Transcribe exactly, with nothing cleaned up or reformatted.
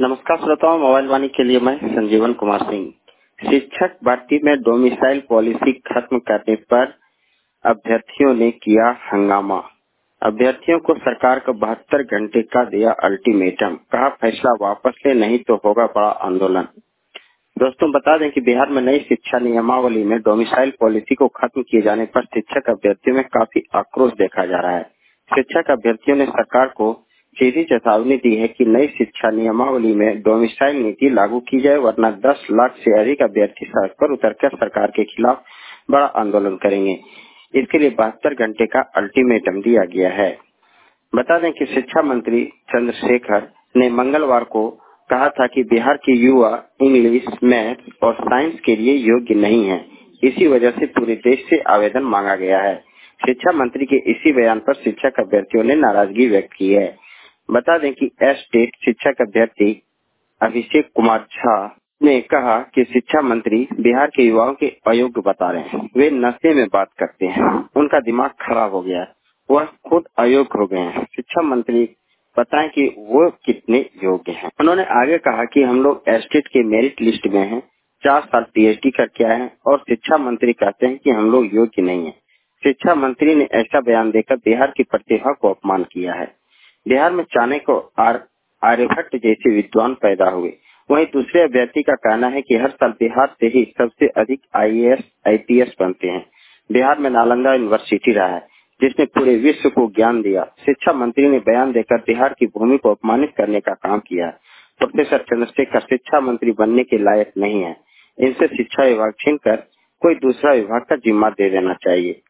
नमस्कार श्रोताओं, मोबाइल वाणी के लिए मैं संजीवन कुमार सिंह। शिक्षक भर्ती में डोमिसाइल पॉलिसी खत्म करने पर अभ्यर्थियों ने किया हंगामा। अभ्यर्थियों को सरकार का बहत्तर घंटे का दिया अल्टीमेटम, कहा फैसला वापस ले नहीं तो होगा बड़ा आंदोलन। दोस्तों, बता दें कि बिहार में नई शिक्षा नियमावली में डोमिसाइल पॉलिसी को खत्म किए जाने पर शिक्षक अभ्यर्थियों में काफी आक्रोश देखा जा रहा है। शिक्षक अभ्यर्थियों ने सरकार को सीधी चेतावनी दी है कि नई शिक्षा नियमावली में डोमिसाइल नीति लागू की जाए, वरना दस लाख से अधिक अभ्यर्थी सड़क पर उतरकर सरकार के खिलाफ बड़ा आंदोलन करेंगे। इसके लिए बहत्तर घंटे का अल्टीमेटम दिया गया है। बता दें कि शिक्षा मंत्री चंद्रशेखर ने मंगलवार को कहा था कि बिहार के युवा इंग्लिश, मैथ और साइंस के लिए योग्य नहीं है। इसी वजह से पूरे देश से आवेदन मांगा गया है। शिक्षा मंत्री के इसी बयान पर शिक्षक अभ्यर्थियों ने नाराजगी व्यक्त की है। बता दें कि एस्टेट शिक्षक अभ्यर्थी अभिषेक कुमार झा ने कहा कि शिक्षा मंत्री बिहार के युवाओं के अयोग्य बता रहे हैं। वे नशे में बात करते हैं, उनका दिमाग खराब हो गया है, वह खुद अयोग्य हो गए हैं। शिक्षा मंत्री बताएं कि वो कितने योग्य हैं। उन्होंने आगे कहा कि हम लोग एस्टेट के मेरिट लिस्ट में हैं, चार साल पीएचडी करके आए हैं और शिक्षा मंत्री कहते हैं कि हम लोग योग्य नहीं है। शिक्षा मंत्री ने ऐसा बयान देकर बिहार की प्रतिभा को अपमान किया है। बिहार में चाणक्य और आर्यभट्ट जैसे विद्वान पैदा हुए। वहीं दूसरे अभ्यर्थी का कहना है कि हर साल बिहार से ही सबसे अधिक आईएएस, आईपीएस बनते हैं। बिहार में नालंदा यूनिवर्सिटी रहा है, जिसने पूरे विश्व को ज्ञान दिया। शिक्षा मंत्री ने बयान देकर बिहार की भूमि को अपमानित करने का काम किया। प्रोफेसर चंद्रशेखर शिक्षा मंत्री बनने के लायक नहीं है। इनसे शिक्षा विभाग छीनकर कोई दूसरा विभाग का जिम्मा दे देना चाहिए।